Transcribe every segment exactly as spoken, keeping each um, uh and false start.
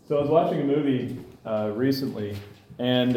So I was watching a movie uh, recently, and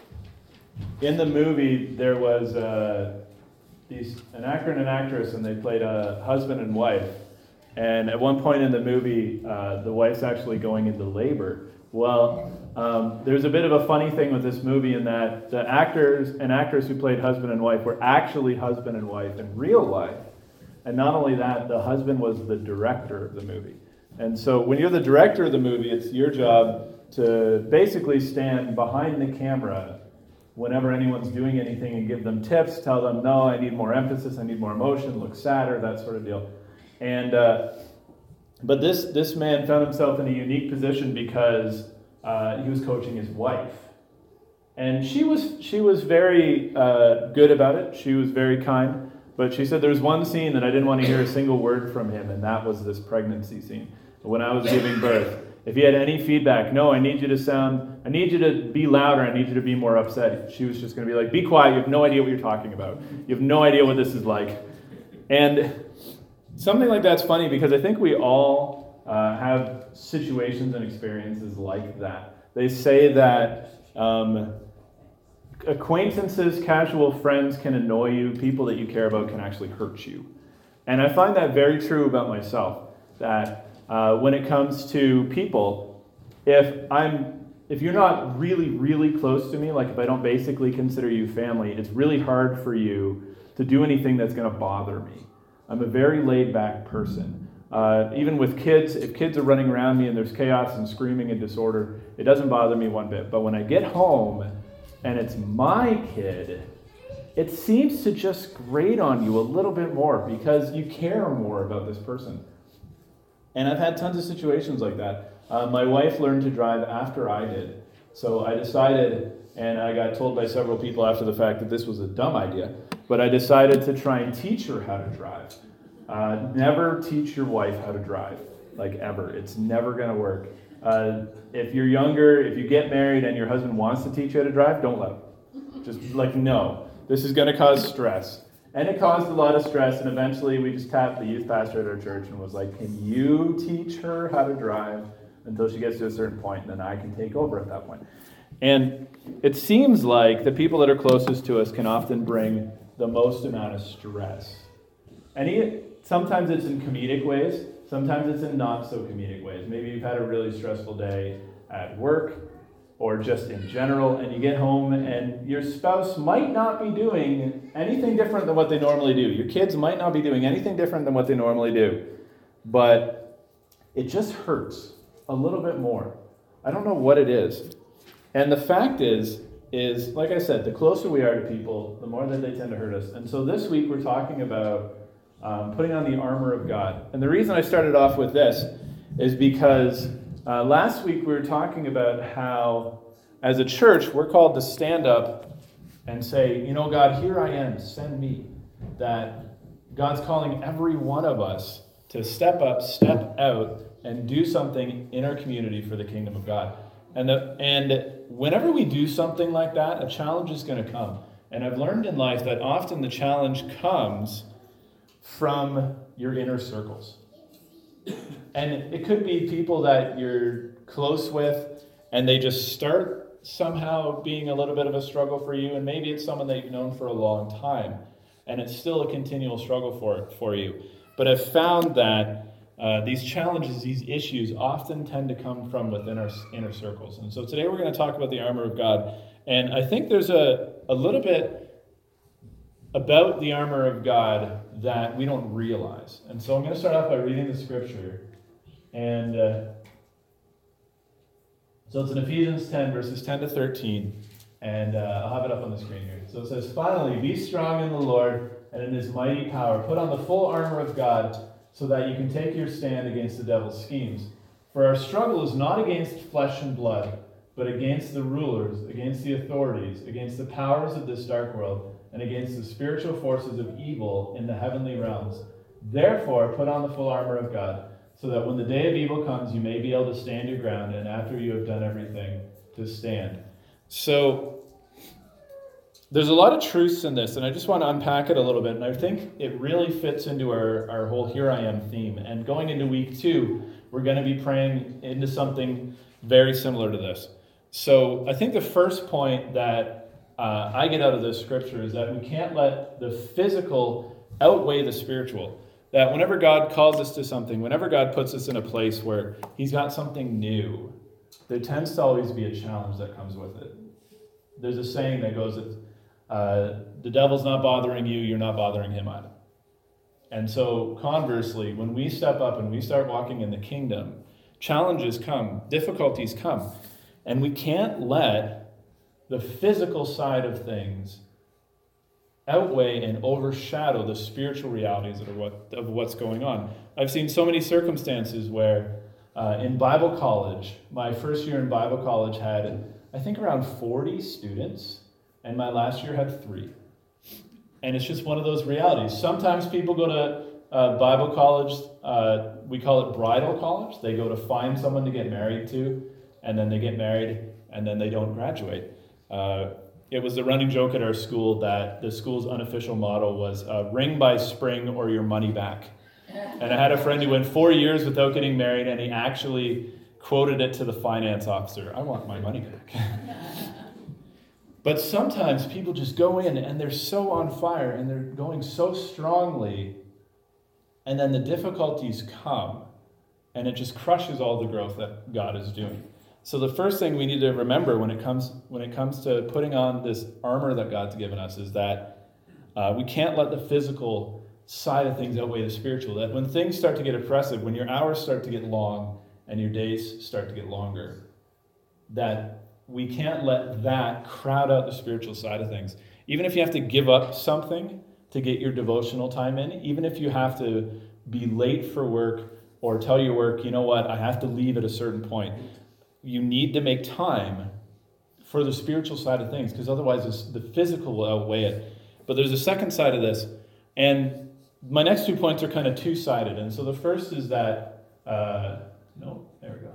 in the movie there was uh, these an actor and an actress, and they played a husband and wife. And at one point in the movie, uh, the wife's actually going into labor. Well, um, there's a bit of a funny thing with this movie in that the actors and actress who played husband and wife were actually husband and wife in real life. And not only that, the husband was the director of the movie. And so when you're the director of the movie, it's your job to basically stand behind the camera whenever anyone's doing anything and give them tips, tell them, no, I need more emphasis, I need more emotion, look sadder, that sort of deal. And uh, but this this man found himself in a unique position because uh, he was coaching his wife. And she was she was very uh, good about it. She was very kind. But she said there was one scene that I didn't want to hear a single word from him, and that was this pregnancy scene. When I was giving birth, if he had any feedback, no, I need you to sound, I need you to be louder, I need you to be more upset. She was just going to be like, be quiet, you have no idea what you're talking about. You have no idea what this is like. And something like that's funny because I think we all uh, have situations and experiences like that. They say that um, acquaintances, casual friends can annoy you. People that you care about can actually hurt you. And I find that very true about myself, that uh, when it comes to people, if I'm, if you're not really, really close to me, like if I don't basically consider you family, it's really hard for you to do anything that's going to bother me. I'm a very laid-back person. Uh, even with kids, if kids are running around me and there's chaos and screaming and disorder, it doesn't bother me one bit. But when I get home and it's my kid, it seems to just grate on you a little bit more because you care more about this person. And I've had tons of situations like that. Uh, my wife learned to drive after I did. So I decided, and I got told by several people after the fact that this was a dumb idea, but I decided to try and teach her how to drive. Uh, never teach your wife how to drive, like ever. It's never going to work. Uh, if you're younger, if you get married and your husband wants to teach you how to drive, don't let him. Just like, no. This is going to cause stress. And it caused a lot of stress, and eventually we just tapped the youth pastor at our church and was like, can you teach her how to drive until she gets to a certain point, and then I can take over at that point. And it seems like the people that are closest to us can often bring the most amount of stress. And he, sometimes it's in comedic ways, sometimes it's in not so comedic ways. Maybe you've had a really stressful day at work, or just in general, and you get home and your spouse might not be doing anything different than what they normally do. Your kids might not be doing anything different than what they normally do. But it just hurts a little bit more. I don't know what it is. And the fact is, is, like I said, the closer we are to people, the more that they tend to hurt us. And so this week we're talking about um, putting on the armor of God. And the reason I started off with this is because Uh, last week we were talking about how, as a church, we're called to stand up and say, you know, God, here I am, send me. That God's calling every one of us to step up, step out, and do something in our community for the kingdom of God. And, the, and whenever we do something like that, a challenge is going to come. And I've learned in life that often the challenge comes from your inner circles. And it could be people that you're close with, and they just start somehow being a little bit of a struggle for you, and maybe it's someone that you've known for a long time, and it's still a continual struggle for for you. But I've found that uh, these challenges, these issues, often tend to come from within our inner circles. And so today we're going to talk about the armor of God, and I think there's a, a little bit about the armor of God that we don't realize. And so I'm going to start off by reading the scripture. And uh, so it's in Ephesians ten, verses ten to thirteen. And uh, I'll have it up on the screen here. So it says, finally, be strong in the Lord and in his mighty power. Put on the full armor of God so that you can take your stand against the devil's schemes. For our struggle is not against flesh and blood, but against the rulers, against the authorities, against the powers of this dark world, and against the spiritual forces of evil in the heavenly realms. Therefore, put on the full armor of God, so that when the day of evil comes, you may be able to stand your ground, and after you have done everything, to stand. So, there's a lot of truths in this, and I just want to unpack it a little bit, and I think it really fits into our, our whole Here I Am theme. And going into week two, we're going to be praying into something very similar to this. So I think the first point that uh, I get out of this scripture is that we can't let the physical outweigh the spiritual. That whenever God calls us to something, whenever God puts us in a place where he's got something new, there tends to always be a challenge that comes with it. There's a saying that goes, uh, the devil's not bothering you, you're not bothering him either. And so conversely, when we step up and we start walking in the kingdom, challenges come, difficulties come, and we can't let the physical side of things outweigh and overshadow the spiritual realities of, what, of what's going on. I've seen so many circumstances where uh, in Bible college, my first year in Bible college had, I think, around forty students, and my last year had three. And it's just one of those realities. Sometimes people go to uh, Bible college, uh, we call it bridal college. They go to find someone to get married to, and then they get married, and then they don't graduate. Uh, it was a running joke at our school that the school's unofficial motto was uh, ring by spring or your money back. And I had a friend who went four years without getting married, and he actually quoted it to the finance officer, I want my money back. But sometimes people just go in and they're so on fire and they're going so strongly, and then the difficulties come and it just crushes all the growth that God is doing. So the first thing we need to remember when it comes when it comes to putting on this armor that God's given us is that uh, we can't let the physical side of things outweigh the spiritual. That when things start to get oppressive, when your hours start to get long and your days start to get longer, that we can't let that crowd out the spiritual side of things. Even if you have to give up something to get your devotional time in, even if you have to be late for work or tell your work, you know what, I have to leave at a certain point, you need to make time for the spiritual side of things, because otherwise the physical will outweigh it. But there's a second side of this, and my next two points are kind of two-sided. And so the first is that, uh, no, there we go.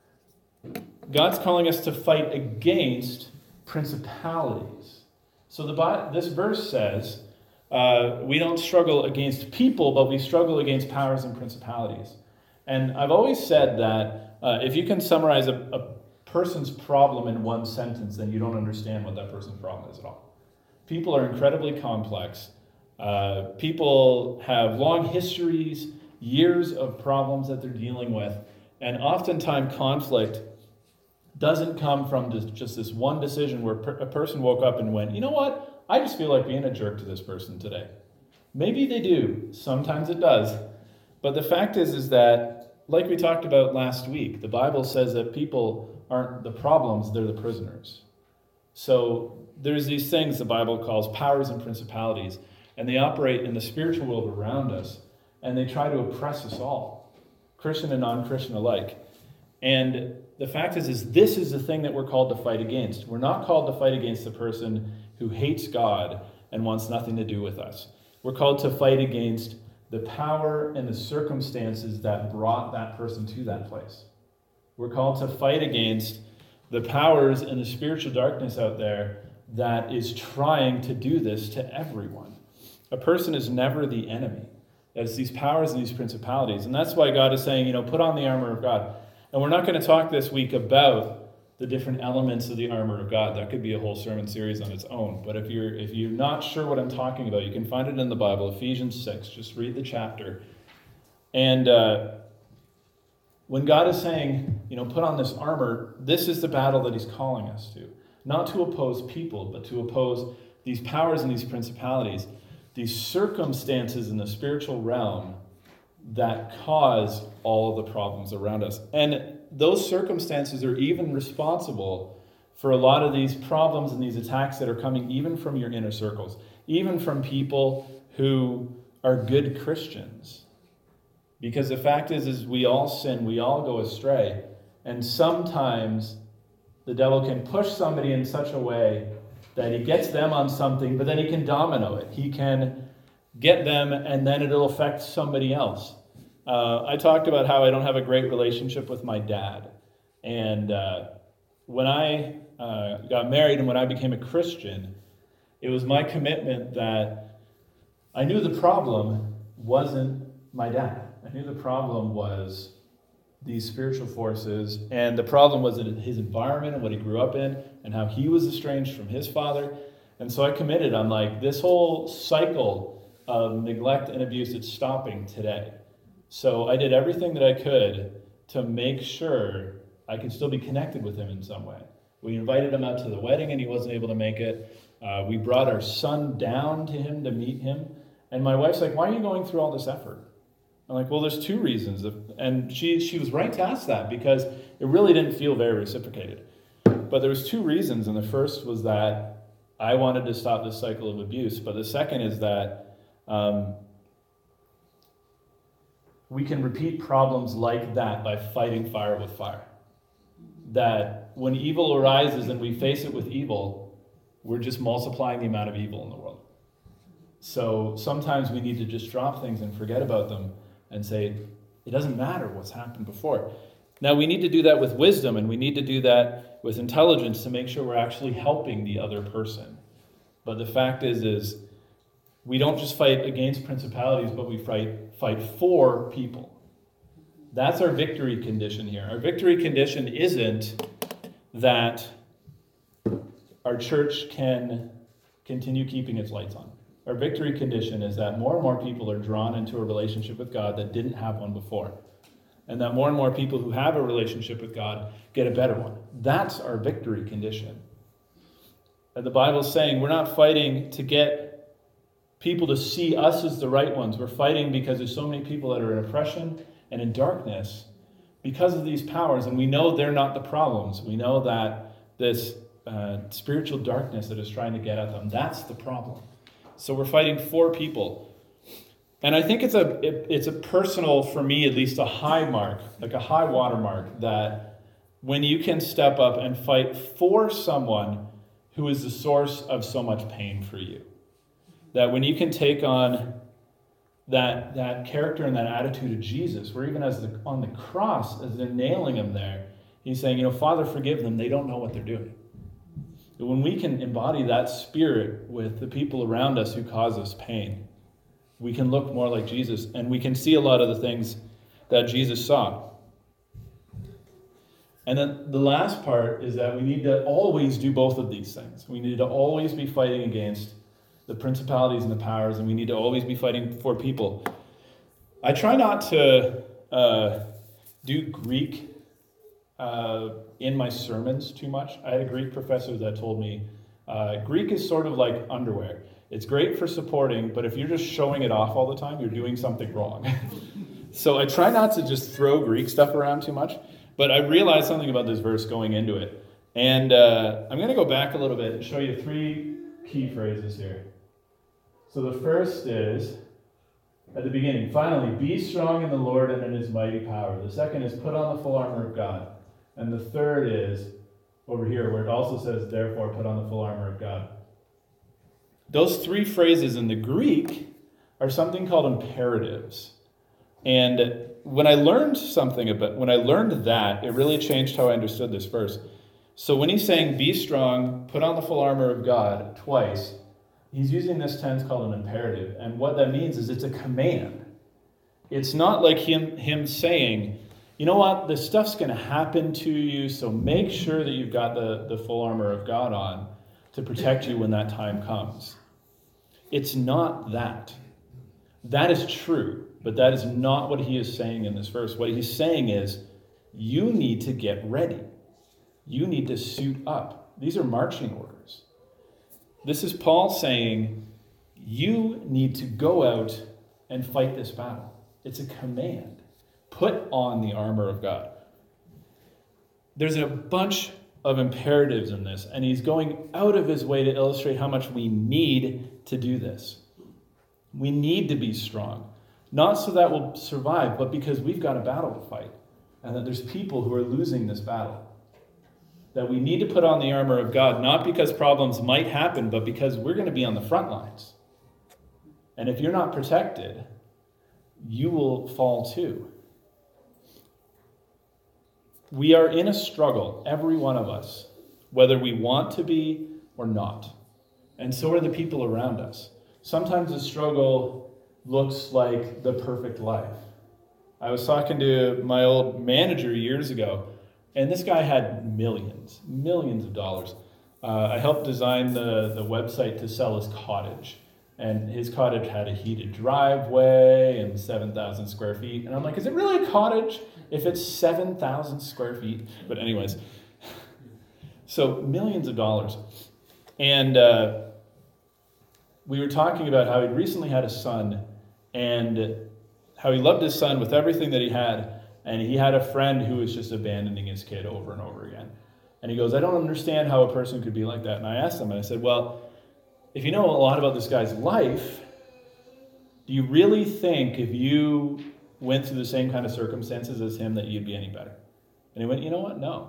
God's calling us to fight against principalities. So the this verse says, uh, we don't struggle against people, but we struggle against powers and principalities. And I've always said that uh, if you can summarize a, a person's problem in one sentence, then you don't understand what that person's problem is at all. People are incredibly complex. Uh, people have long histories, years of problems that they're dealing with, and oftentimes conflict doesn't come from just, just this one decision where per, a person woke up and went, you know what, I just feel like being a jerk to this person today. Maybe they do. Sometimes it does. But the fact is, is that, like we talked about last week, the Bible says that people aren't the problems, they're the prisoners. So there's these things the Bible calls powers and principalities, and they operate in the spiritual world around us, and they try to oppress us all, Christian and non-Christian alike. And the fact is, is this is the thing that we're called to fight against. We're not called to fight against the person who hates God and wants nothing to do with us. We're called to fight against the power and the circumstances that brought that person to that place. We're called to fight against the powers and the spiritual darkness out there that is trying to do this to everyone. A person is never the enemy. It's these powers and these principalities. And that's why God is saying, you know, put on the armor of God. And we're not going to talk this week about the different elements of the armor of God. That could be a whole sermon series on its own. But if you're if you're not sure what I'm talking about, you can find it in the Bible, Ephesians six. Just read the chapter. And uh, when God is saying, you know, put on this armor, this is the battle that he's calling us to. Not to oppose people, but to oppose these powers and these principalities, these circumstances in the spiritual realm that cause all the problems around us. And those circumstances are even responsible for a lot of these problems and these attacks that are coming even from your inner circles, even from people who are good Christians. Because the fact is, is we all sin, we all go astray, and sometimes the devil can push somebody in such a way that he gets them on something, but then he can domino it. He can get them, and then it'll affect somebody else. Uh, I talked about how I don't have a great relationship with my dad. And uh, when I uh, got married and when I became a Christian, it was my commitment that I knew the problem wasn't my dad. I knew the problem was these spiritual forces, and the problem was in his environment and what he grew up in and how he was estranged from his father. And so I committed. I'm like, this whole cycle of neglect and abuse, it's stopping today. So I did everything that I could to make sure I could still be connected with him in some way. We invited him out to the wedding and he wasn't able to make it. Uh, we brought our son down to him to meet him. And my wife's like, why are you going through all this effort? I'm like, well, there's two reasons. And she she was right to ask that because it really didn't feel very reciprocated. But there was two reasons. And the first was that I wanted to stop this cycle of abuse. But the second is that um, we can repeat problems like that by fighting fire with fire. That when evil arises and we face it with evil, we're just multiplying the amount of evil in the world. So sometimes we need to just drop things and forget about them and say, it doesn't matter what's happened before. Now we need to do that with wisdom, and we need to do that with intelligence to make sure we're actually helping the other person. But the fact is, is we don't just fight against principalities, but we fight, fight for people. That's our victory condition here. Our victory condition isn't that our church can continue keeping its lights on. Our victory condition is that more and more people are drawn into a relationship with God that didn't have one before. And that more and more people who have a relationship with God get a better one. That's our victory condition. And the Bible's saying we're not fighting to get people to see us as the right ones. We're fighting because there's so many people that are in oppression and in darkness because of these powers, and we know they're not the problems. We know that this uh, spiritual darkness that is trying to get at them, that's the problem. So we're fighting for people. And I think it's a it, it's a personal, for me at least, a high mark, like a high water mark, that when you can step up and fight for someone who is the source of so much pain for you. That when you can take on that that character and that attitude of Jesus, where even as the, on the cross, as they're nailing him there, he's saying, you know, Father, forgive them, they don't know what they're doing. But when we can embody that spirit with the people around us who cause us pain, we can look more like Jesus, and we can see a lot of the things that Jesus saw. And then the last part is that we need to always do both of these things. We need to always be fighting against the principalities and the powers, and we need to always be fighting for people. I try not to uh, do Greek uh, in my sermons too much. I had a Greek professor that told me uh, Greek is sort of like underwear. It's great for supporting, but if you're just showing it off all the time, you're doing something wrong. So I try not to just throw Greek stuff around too much, but I realized something about this verse going into it. And uh, I'm going to go back a little bit and show you three key phrases here. So the first is, at the beginning, finally, be strong in the Lord and in his mighty power. The second is, put on the full armor of God. And the third is, over here, where it also says, therefore, put on the full armor of God. Those three phrases in the Greek are something called imperatives. And when I learned something about, when I learned that, it really changed how I understood this verse. So when he's saying, be strong, put on the full armor of God twice, he's using this tense called an imperative. And what that means is it's a command. It's not like him, him saying, you know what, this stuff's going to happen to you, so make sure that you've got the, the full armor of God on to protect you when that time comes. It's not that. That is true, but that is not what he is saying in this verse. What he's saying is, you need to get ready. You need to suit up. These are marching orders. This is Paul saying, you need to go out and fight this battle. It's a command. Put on the armor of God. There's a bunch of imperatives in this, and he's going out of his way to illustrate how much we need to do this. We need to be strong, not so that we'll survive, but because we've got a battle to fight, and that there's people who are losing this battle. That we need to put on the armor of God, not because problems might happen, but because we're going to be on the front lines. And if you're not protected, you will fall too. We are in a struggle, every one of us, whether we want to be or not. And so are the people around us. Sometimes the struggle looks like the perfect life. I was talking to my old manager years ago, and this guy had millions, millions of dollars. Uh, I helped design the, the website to sell his cottage. And his cottage had a heated driveway and seven thousand square feet. And I'm like, is it really a cottage if it's seven thousand square feet? But anyways, so millions of dollars. And uh, we were talking about how he'd recently had a son and how he loved his son with everything that he had. And he had a friend who was just abandoning his kid over and over again. And he goes, I don't understand how a person could be like that. And I asked him, and I said, well, if you know a lot about this guy's life, do you really think if you went through the same kind of circumstances as him that you'd be any better? And he went, you know what? No.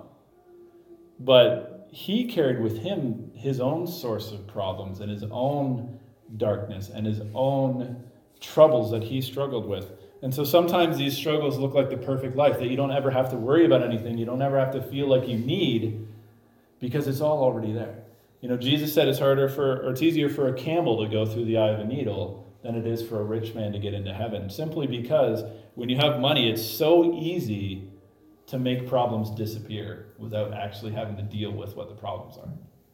But he carried with him his own source of problems and his own darkness and his own troubles that he struggled with. And so sometimes these struggles look like the perfect life, that you don't ever have to worry about anything. You don't ever have to feel like you need, because it's all already there. You know, Jesus said it's harder for, or it's easier for a camel to go through the eye of a needle than it is for a rich man to get into heaven. Simply because when you have money, it's so easy to make problems disappear without actually having to deal with what the problems are.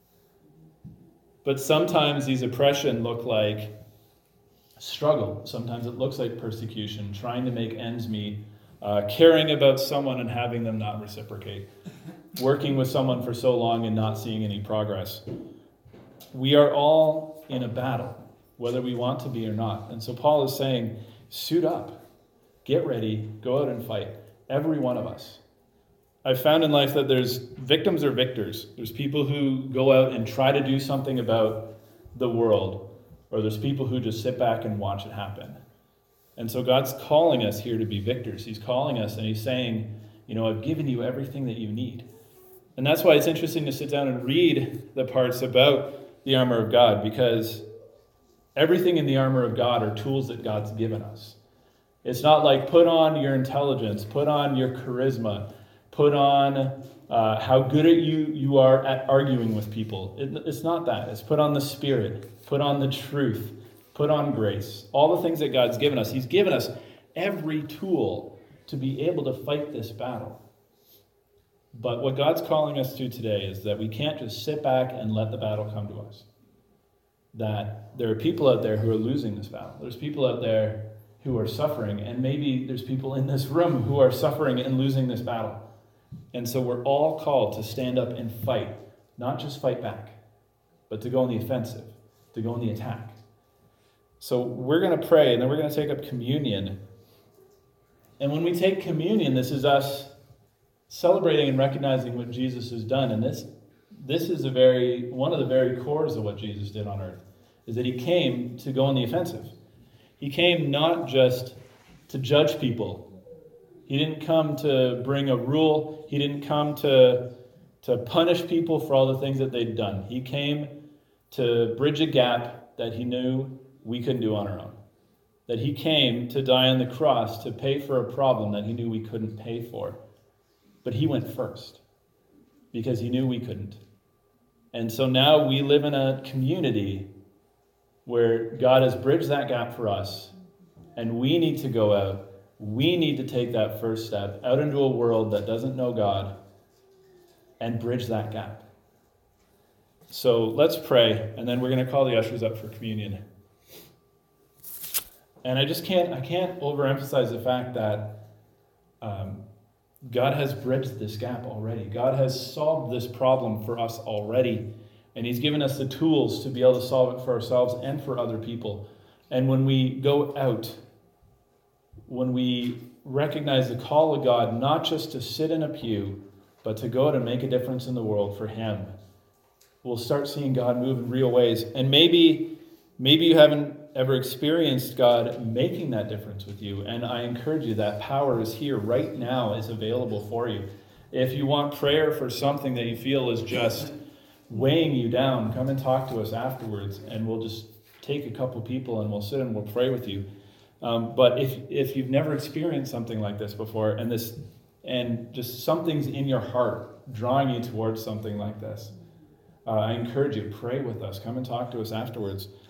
But sometimes these oppression look like struggle. Sometimes it looks like persecution, trying to make ends meet, uh, caring about someone and having them not reciprocate, working with someone for so long and not seeing any progress. We are all in a battle, whether we want to be or not. And so Paul is saying, suit up, get ready, go out and fight. Every one of us. I've found in life that there's victims or victors. There's people who go out and try to do something about the world, or there's people who just sit back and watch it happen. And so God's calling us here to be victors. He's calling us and he's saying, you know, I've given you everything that you need. And that's why it's interesting to sit down and read the parts about the armor of God, because everything in the armor of God are tools that God's given us. It's not like put on your intelligence, put on your charisma, put on uh, how good at you you are at arguing with people. It, it's not that. It's put on the Spirit, put on the truth, put on grace. All the things that God's given us. He's given us every tool to be able to fight this battle. But what God's calling us to today is that we can't just sit back and let the battle come to us. That there are people out there who are losing this battle. There's people out there who are suffering, and maybe there's people in this room who are suffering and losing this battle. And so we're all called to stand up and fight, not just fight back, but to go on the offensive, to go on the attack. So we're going to pray, and then we're going to take up communion. And when we take communion, this is us celebrating and recognizing what Jesus has done. And this, this is a very one of the very cores of what Jesus did on earth, is that he came to go on the offensive. He came not just to judge people. He didn't come to bring a rule. He didn't come to, to punish people for all the things that they'd done. He came to bridge a gap that he knew we couldn't do on our own. That he came to die on the cross to pay for a problem that he knew we couldn't pay for. But he went first because he knew we couldn't. And so now we live in a community where God has bridged that gap for us, and we need to go out. We need to take that first step out into a world that doesn't know God and bridge that gap. So let's pray, and then we're going to call the ushers up for communion. And I just can't, I can't overemphasize the fact that um, God has bridged this gap already. God has solved this problem for us already. And he's given us the tools to be able to solve it for ourselves and for other people. And when we go out, when we recognize the call of God, not just to sit in a pew, but to go out and make a difference in the world for him, we'll start seeing God move in real ways. And maybe, maybe you haven't ever experienced God making that difference with you. And I encourage you, that power is here right now, is available for you. If you want prayer for something that you feel is just weighing you down, come and talk to us afterwards, and we'll just take a couple people and we'll sit and we'll pray with you. Um, but if if you've never experienced something like this before, and this and just something's in your heart drawing you towards something like this, uh, I encourage you, pray with us. Come and talk to us afterwards.